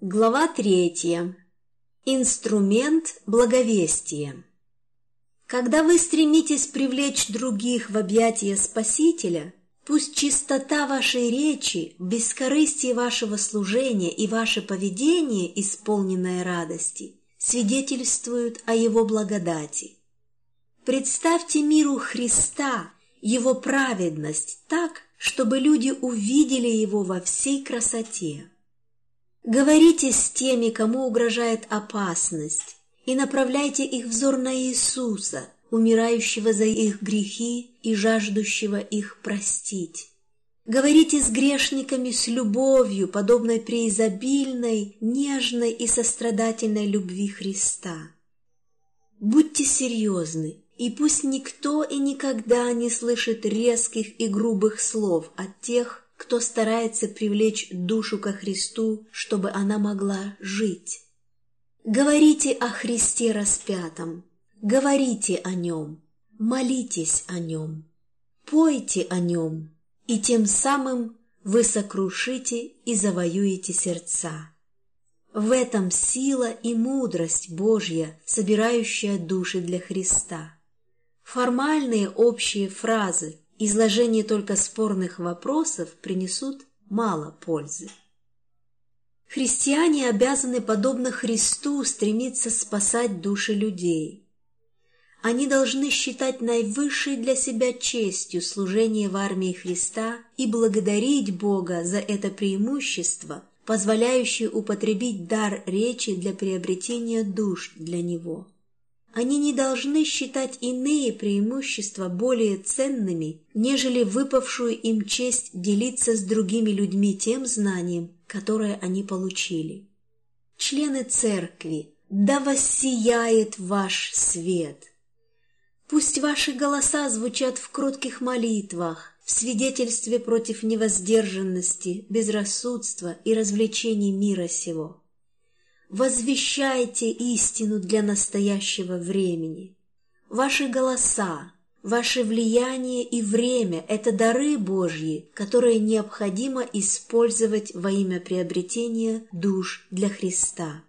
Глава 3. Инструмент благовестия. Когда вы стремитесь привлечь других в объятия Спасителя, пусть чистота вашей речи, бескорыстие вашего служения и ваше поведение, исполненное радости, свидетельствуют о Его благодати. Представьте миру Христа, Его праведность так, чтобы люди увидели Его во всей красоте. Говорите с теми, кому угрожает опасность, и направляйте их взор на Иисуса, умирающего за их грехи и жаждущего их простить. Говорите с грешниками с любовью, подобной преизобильной, нежной и сострадательной любви Христа. Будьте серьезны, и пусть никто и никогда не слышит резких и грубых слов от тех, кто старается привлечь душу ко Христу, чтобы она могла жить. Говорите о Христе распятом, говорите о Нем, молитесь о Нем, пойте о Нем, и тем самым вы сокрушите и завоюете сердца. В этом сила и мудрость Божья, собирающая души для Христа. Формальные общие фразы, изложение только спорных вопросов принесут мало пользы. Христиане обязаны, подобно Христу, стремиться спасать души людей. Они должны считать наивысшей для себя честью служение в армии Христа и благодарить Бога за это преимущество, позволяющее употребить дар речи для приобретения душ для Него. Они не должны считать иные преимущества более ценными, нежели выпавшую им честь делиться с другими людьми тем знанием, которое они получили. Члены церкви, да воссияет ваш свет! Пусть ваши голоса звучат в кротких молитвах, в свидетельстве против невоздержанности, безрассудства и развлечений мира сего. Возвещайте истину для настоящего времени. Ваши голоса, ваше влияние и время – это дары Божьи, которые необходимо использовать во имя приобретения душ для Христа.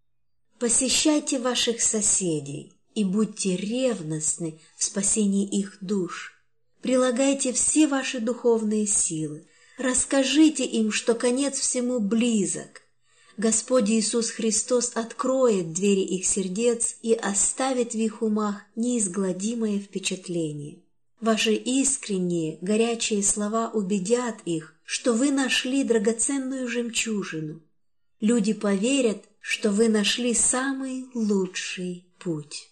Посещайте ваших соседей и будьте ревностны в спасении их душ. Прилагайте все ваши духовные силы. Расскажите им, что конец всему близок. Господь Иисус Христос откроет двери их сердец и оставит в их умах неизгладимое впечатление. Ваши искренние, горячие слова убедят их, что вы нашли драгоценную жемчужину. Люди поверят, что вы нашли самый лучший путь.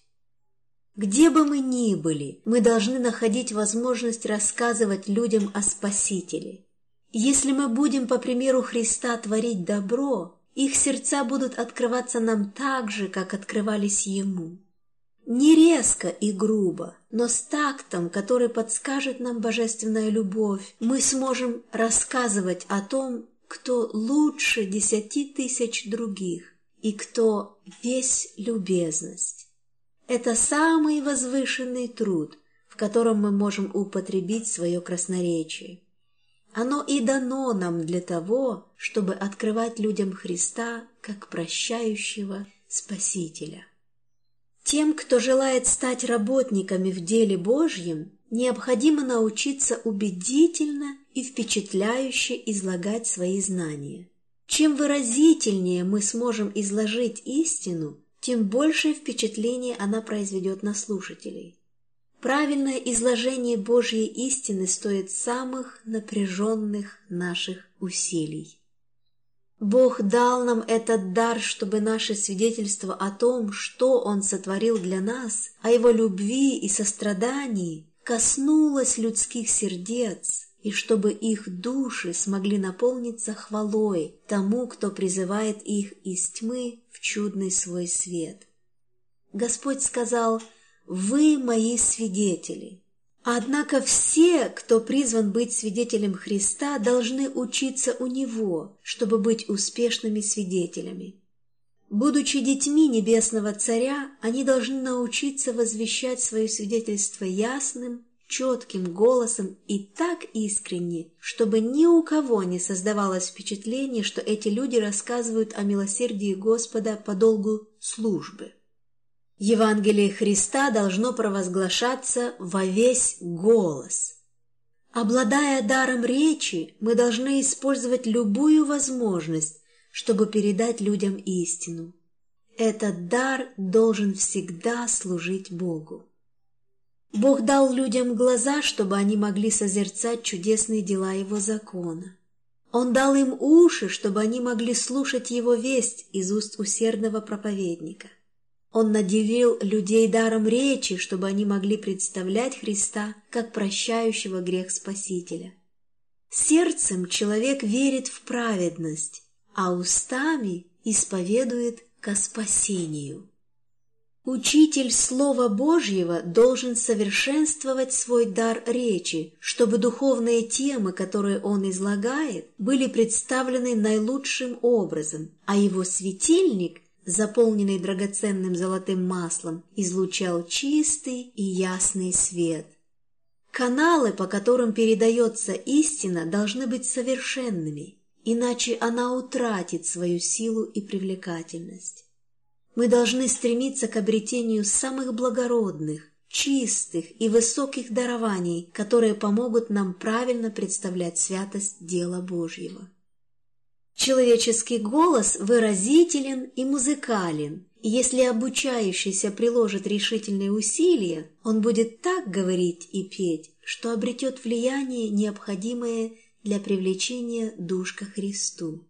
Где бы мы ни были, мы должны находить возможность рассказывать людям о Спасителе. Если мы будем, по примеру Христа, творить добро, их сердца будут открываться нам так же, как открывались Ему. Не резко и грубо, но с тактом, который подскажет нам божественная любовь, мы сможем рассказывать о том, кто лучше 10 000 других и кто весь любезность. Это самый возвышенный труд, в котором мы можем употребить свое красноречие. Оно и дано нам для того, чтобы открывать людям Христа как прощающего Спасителя. Тем, кто желает стать работниками в деле Божьем, необходимо научиться убедительно и впечатляюще излагать свои знания. Чем выразительнее мы сможем изложить истину, тем большее впечатление она произведет на слушателей. Правильное изложение Божьей истины стоит самых напряженных наших усилий. Бог дал нам этот дар, чтобы наше свидетельство о том, что Он сотворил для нас, о Его любви и сострадании, коснулось людских сердец, и чтобы их души смогли наполниться хвалой тому, кто призывает их из тьмы в чудный свой свет. Господь сказал: «Вы мои свидетели». Однако все, кто призван быть свидетелем Христа, должны учиться у Него, чтобы быть успешными свидетелями. Будучи детьми Небесного Царя, они должны научиться возвещать свое свидетельство ясным, четким голосом и так искренне, чтобы ни у кого не создавалось впечатление, что эти люди рассказывают о милосердии Господа по долгу службы. Евангелие Христа должно провозглашаться во весь голос. Обладая даром речи, мы должны использовать любую возможность, чтобы передать людям истину. Этот дар должен всегда служить Богу. Бог дал людям глаза, чтобы они могли созерцать чудесные дела Его закона. Он дал им уши, чтобы они могли слушать Его весть из уст усердного проповедника. Он наделил людей даром речи, чтобы они могли представлять Христа как прощающего грех Спасителя. Сердцем человек верит в праведность, а устами исповедует ко спасению. Учитель Слова Божьего должен совершенствовать свой дар речи, чтобы духовные темы, которые он излагает, были представлены наилучшим образом, а его светильник, заполненный драгоценным золотым маслом, излучал чистый и ясный свет. Каналы, по которым передается истина, должны быть совершенными, иначе она утратит свою силу и привлекательность. Мы должны стремиться к обретению самых благородных, чистых и высоких дарований, которые помогут нам правильно представлять святость дела Божьего. Человеческий голос выразителен и музыкален, и если обучающийся приложит решительные усилия, он будет так говорить и петь, что обретет влияние, необходимое для привлечения душ ко Христу.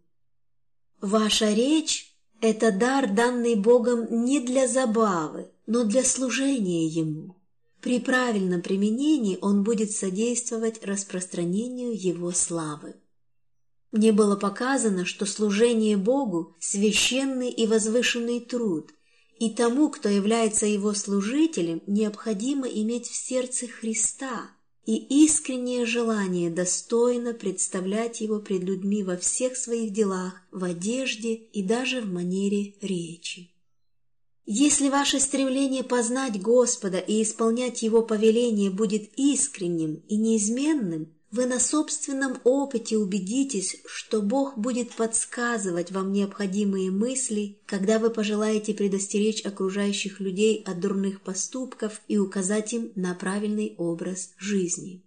Ваша речь – это дар, данный Богом не для забавы, но для служения Ему. При правильном применении он будет содействовать распространению Его славы. Мне было показано, что служение Богу – священный и возвышенный труд, и тому, кто является Его служителем, необходимо иметь в сердце Христа и искреннее желание достойно представлять Его пред людьми во всех своих делах, в одежде и даже в манере речи. Если ваше стремление познать Господа и исполнять Его повеление будет искренним и неизменным, вы на собственном опыте убедитесь, что Бог будет подсказывать вам необходимые мысли, когда вы пожелаете предостеречь окружающих людей от дурных поступков и указать им на правильный образ жизни.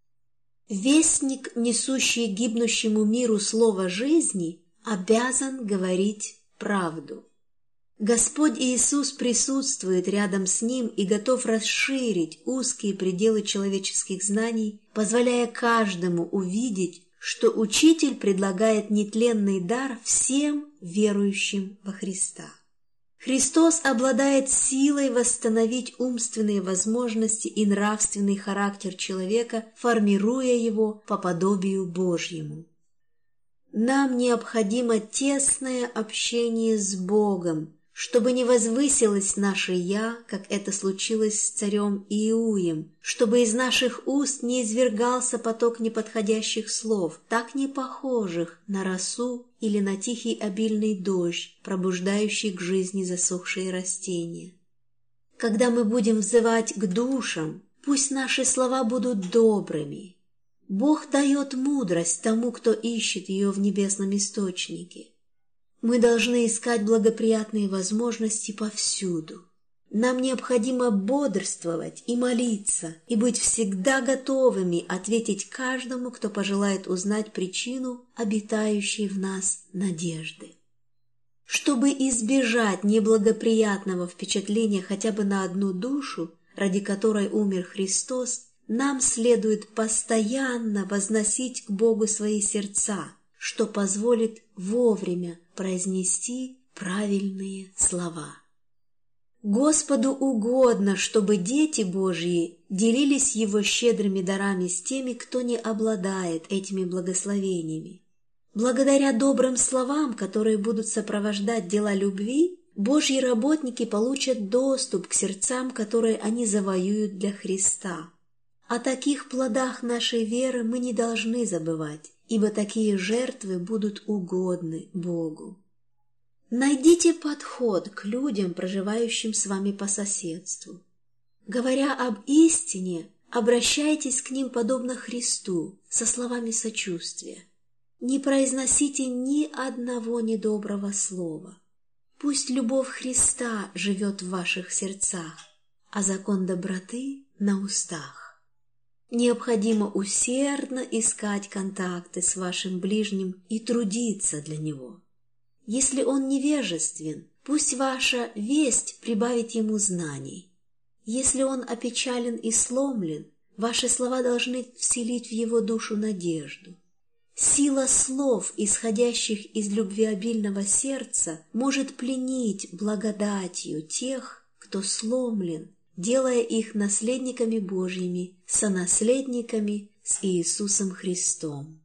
Вестник, несущий гибнущему миру слово жизни, обязан говорить правду. Господь Иисус присутствует рядом с ним и готов расширить узкие пределы человеческих знаний, позволяя каждому увидеть, что Учитель предлагает нетленный дар всем верующим во Христа. Христос обладает силой восстановить умственные возможности и нравственный характер человека, формируя его по подобию Божьему. Нам необходимо тесное общение с Богом, чтобы не возвысилось наше «я», как это случилось с царем Иуем, чтобы из наших уст не извергался поток неподходящих слов, так не похожих на росу или на тихий обильный дождь, пробуждающий к жизни засохшие растения. Когда мы будем взывать к душам, пусть наши слова будут добрыми. Бог дает мудрость тому, кто ищет ее в небесном источнике. Мы должны искать благоприятные возможности повсюду. Нам необходимо бодрствовать и молиться, и быть всегда готовыми ответить каждому, кто пожелает узнать причину обитающей в нас надежды. Чтобы избежать неблагоприятного впечатления хотя бы на одну душу, ради которой умер Христос, нам следует постоянно возносить к Богу свои сердца, что позволит вовремя произнести правильные слова. Господу угодно, чтобы дети Божьи делились Его щедрыми дарами с теми, кто не обладает этими благословениями. Благодаря добрым словам, которые будут сопровождать дела любви, Божьи работники получат доступ к сердцам, которые они завоюют для Христа. О таких плодах нашей веры мы не должны забывать, ибо такие жертвы будут угодны Богу. Найдите подход к людям, проживающим с вами по соседству. Говоря об истине, Обращайтесь к ним подобно Христу, со словами сочувствия. Не произносите ни одного недоброго слова. Пусть любовь Христа живет в ваших сердцах, а закон доброты на устах. Необходимо усердно искать контакты с вашим ближним и трудиться для него. Если он невежествен, пусть ваша весть прибавит ему знаний. Если он опечален и сломлен, ваши слова должны вселить в его душу надежду. Сила слов, исходящих из любвеобильного сердца, может пленить благодатью тех, кто сломлен, делая их наследниками Божьими, сонаследниками с Иисусом Христом.